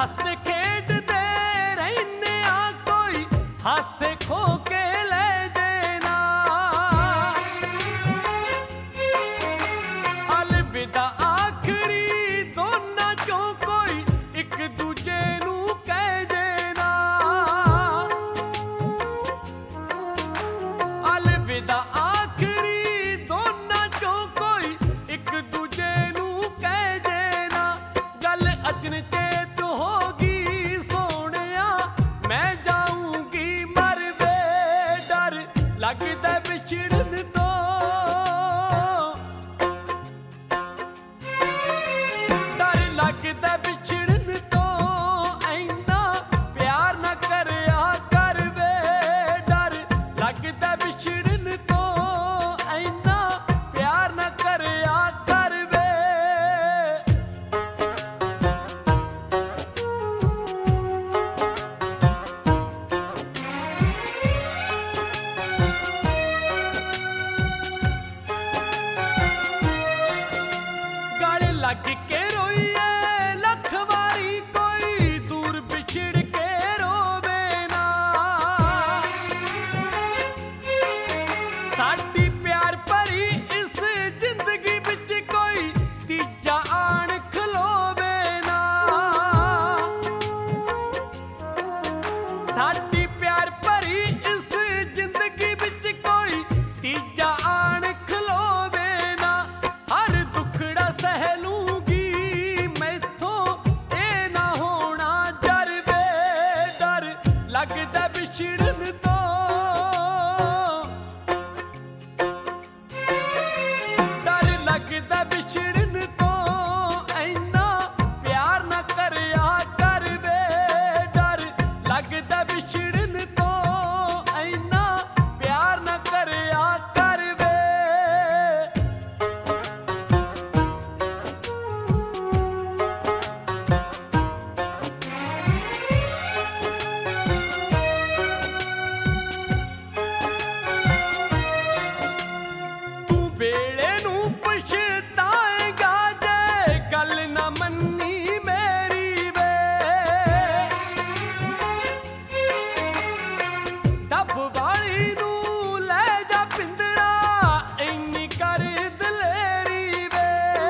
हस खेडदे रहने कोई हासे खो के ले देना। अलविदा आखिरी दोना चों कोई एक दूजे नू कह देना। अलविदा आखिरी दोना चों कोई एक दूजे नू कह देना। गल अजन चेत होगी सोहणिया मैं जाऊंगी मर वे। डर लगदा विछड़न तो, डर लगदा विछड़न तो ऐना प्यार न करया कर वे। डर लगदा विछड़न तो ऐना प्यार न करया कर वे। गल लग के रोइए लख वारी कोई दूर बिछड़ के रोवे ना। साडी प्यार भरी इस जिंदगी विच कोई तीजा आण खलोवे ना। साडी प्यार भरी इस जिंदगी विच कोई तीजा आण खलोवे ना। हर दुखड़ा सह लूंगी मैथों ए ना होना जर वे। डर लगदा विछड़न तो, डर लगदा विछड़न तो ऐना प्यार न करया कर वे। डर लगदा विछड़न तो ऐना प्यार न करया कर वे। तू वेले नू पछताएगा जे गल ना मन्नी मेरी वे। डब वाली नू ले जा पिंजरा इन्नी कर दलेरी वे।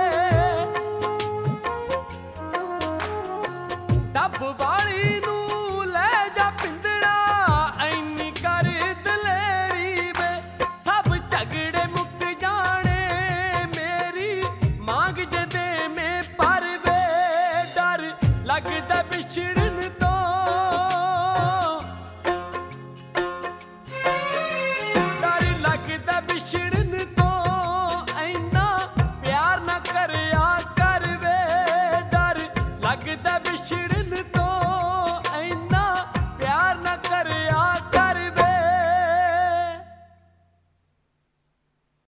डब वाली नू ले जा पिंजरा इन्नी कर दलेरी वे। सब झगड़े मुक जाने मेरी मांग जे दे में पर वे। डर लगदा विछड़